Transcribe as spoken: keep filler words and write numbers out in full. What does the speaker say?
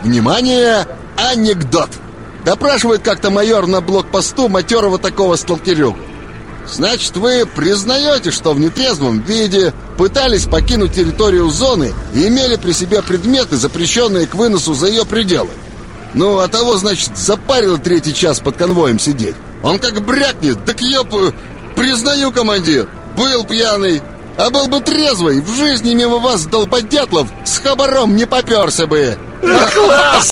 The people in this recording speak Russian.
Внимание! Анекдот! Допрашивает как-то майор на блокпосту матерого такого сталкерюгу. Значит, вы признаете, что в нетрезвом виде пытались покинуть территорию зоны и имели при себе предметы, запрещенные к выносу за ее пределы? Ну, а того, значит, запарило третий час под конвоем сидеть. Он как брякнет, так ёп... Признаю, командир, был пьяный. А был бы трезвый, в жизни мимо вас, долбодятлов, с хабаром не попёрся бы. Класс!